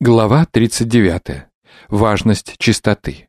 Глава 39. Важность чистоты.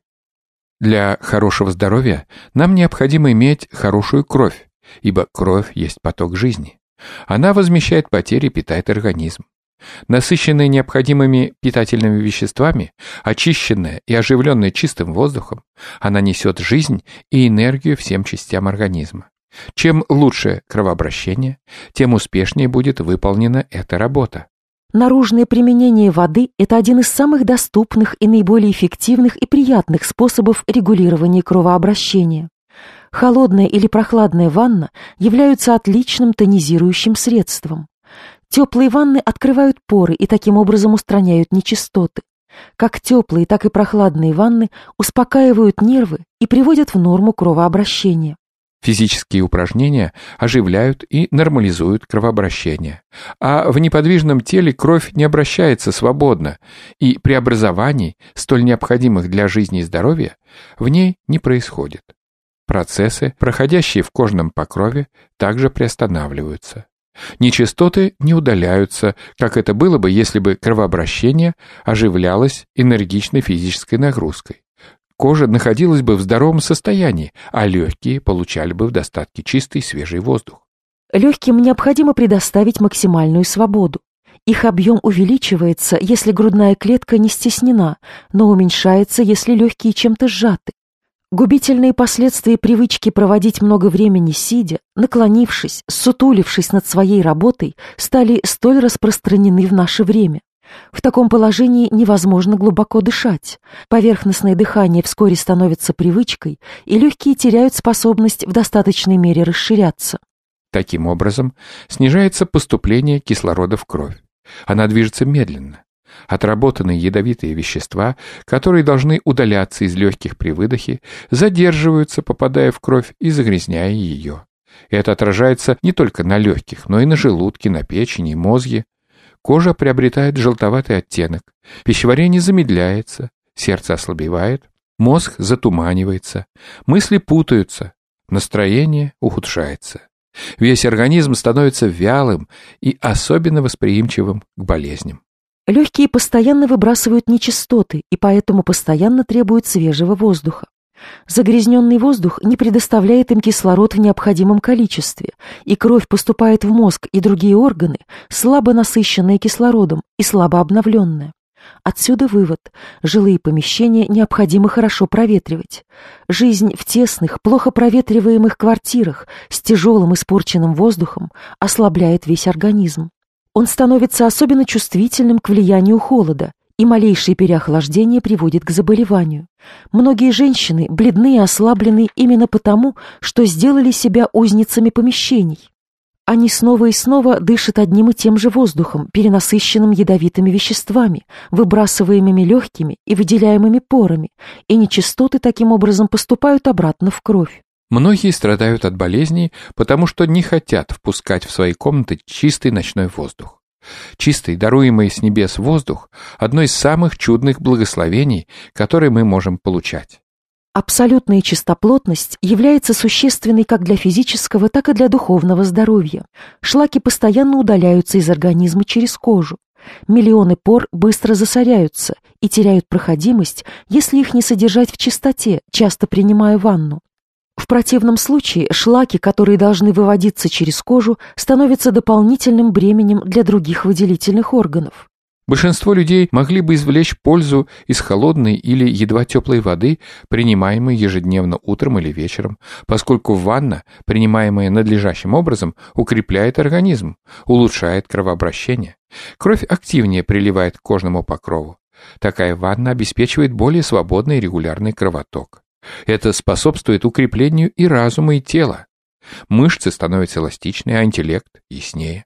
Для хорошего здоровья нам необходимо иметь хорошую кровь, ибо кровь есть поток жизни. Она возмещает потери и питает организм. Насыщенная необходимыми питательными веществами, очищенная и оживленная чистым воздухом, она несет жизнь и энергию всем частям организма. Чем лучше кровообращение, тем успешнее будет выполнена эта работа. Наружное применение воды – это один из самых доступных и наиболее эффективных и приятных способов регулирования кровообращения. Холодная или прохладная ванна являются отличным тонизирующим средством. Теплые ванны открывают поры и таким образом устраняют нечистоты. Как теплые, так и прохладные ванны успокаивают нервы и приводят в норму кровообращение. Физические упражнения оживляют и нормализуют кровообращение, а в неподвижном теле кровь не обращается свободно, и преобразований, столь необходимых для жизни и здоровья, в ней не происходит. Процессы, проходящие в кожном покрове, также приостанавливаются. Нечистоты не удаляются, как это было бы, если бы кровообращение оживлялось энергичной физической нагрузкой. Кожа находилась бы в здоровом состоянии, а легкие получали бы в достатке чистый свежий воздух. Легким необходимо предоставить максимальную свободу. Их объем увеличивается, если грудная клетка не стеснена, но уменьшается, если легкие чем-то сжаты. Губительные последствия привычки проводить много времени сидя, наклонившись, сутулившись над своей работой, стали столь распространены в наше время. В таком положении невозможно глубоко дышать. Поверхностное дыхание вскоре становится привычкой, и легкие теряют способность в достаточной мере расширяться. Таким образом, снижается поступление кислорода в кровь. Она движется медленно. Отработанные ядовитые вещества, которые должны удаляться из легких при выдохе, задерживаются, попадая в кровь и загрязняя ее. Это отражается не только на легких, но и на желудке, на печени и мозге. Кожа приобретает желтоватый оттенок, пищеварение замедляется, сердце ослабевает, мозг затуманивается, мысли путаются, настроение ухудшается. Весь организм становится вялым и особенно восприимчивым к болезням. Легкие постоянно выбрасывают нечистоты и поэтому постоянно требуют свежего воздуха. Загрязненный воздух не предоставляет им кислород в необходимом количестве, и кровь поступает в мозг и другие органы, слабо насыщенная кислородом и слабо обновленная. Отсюда вывод: жилые помещения необходимо хорошо проветривать. Жизнь в тесных, плохо проветриваемых квартирах с тяжелым испорченным воздухом ослабляет весь организм. Он становится особенно чувствительным к влиянию холода, и малейшее переохлаждение приводит к заболеванию. Многие женщины бледны и ослаблены именно потому, что сделали себя узницами помещений. Они снова и снова дышат одним и тем же воздухом, перенасыщенным ядовитыми веществами, выбрасываемыми легкими и выделяемыми порами, и нечистоты таким образом поступают обратно в кровь. Многие страдают от болезней, потому что не хотят впускать в свои комнаты чистый ночной воздух. Чистый, даруемый с небес воздух – одно из самых чудных благословений, которые мы можем получать. Абсолютная чистоплотность является существенной как для физического, так и для духовного здоровья. Шлаки постоянно удаляются из организма через кожу. Миллионы пор быстро засоряются и теряют проходимость, если их не содержать в чистоте, часто принимая ванну. В противном случае шлаки, которые должны выводиться через кожу, становятся дополнительным бременем для других выделительных органов. Большинство людей могли бы извлечь пользу из холодной или едва теплой воды, принимаемой ежедневно утром или вечером, поскольку ванна, принимаемая надлежащим образом, укрепляет организм, улучшает кровообращение. Кровь активнее приливает к кожному покрову. Такая ванна обеспечивает более свободный и регулярный кровоток. Это способствует укреплению и разума, и тела. Мышцы становятся эластичнее, а интеллект яснее.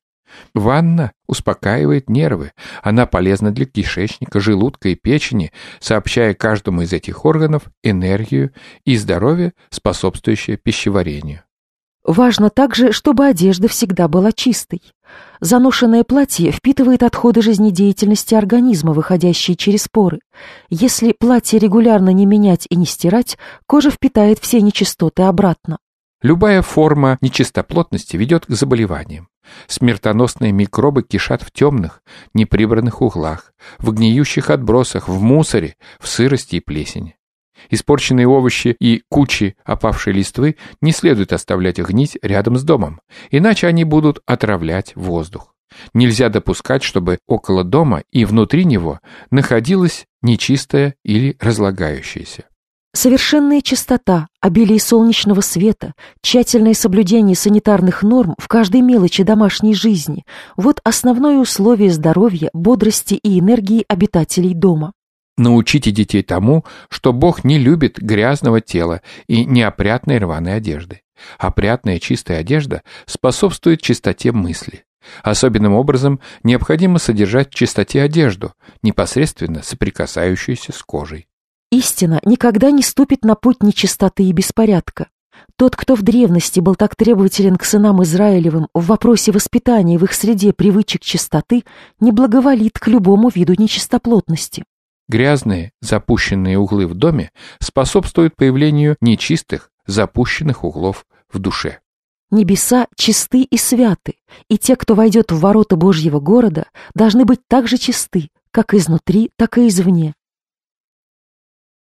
Ванна успокаивает нервы. Она полезна для кишечника, желудка и печени, сообщая каждому из этих органов энергию и здоровье, способствующее пищеварению. Важно также, чтобы одежда всегда была чистой. Заношенное платье впитывает отходы жизнедеятельности организма, выходящие через поры. Если платье регулярно не менять и не стирать, кожа впитает все нечистоты обратно. Любая форма нечистоплотности ведет к заболеваниям. Смертоносные микробы кишат в темных, неприбранных углах, в гниющих отбросах, в мусоре, в сырости и плесени. Испорченные овощи и кучи опавшей листвы не следует оставлять гнить рядом с домом, иначе они будут отравлять воздух. Нельзя допускать, чтобы около дома и внутри него находилось нечистое или разлагающееся. Совершенная чистота, обилие солнечного света, тщательное соблюдение санитарных норм в каждой мелочи домашней жизни – вот основное условие здоровья, бодрости и энергии обитателей дома. Научите детей тому, что Бог не любит грязного тела и неопрятной рваной одежды. Опрятная чистая одежда способствует чистоте мысли. Особенным образом необходимо содержать в чистоте одежду, непосредственно соприкасающуюся с кожей. Истина никогда не ступит на путь нечистоты и беспорядка. Тот, кто в древности был так требователен к сынам Израилевым в вопросе воспитания в их среде привычек чистоты, не благоволит к любому виду нечистоплотности. Грязные, запущенные углы в доме способствуют появлению нечистых, запущенных углов в душе. Небеса чисты и святы, и те, кто войдет в ворота Божьего города, должны быть так же чисты, как изнутри, так и извне.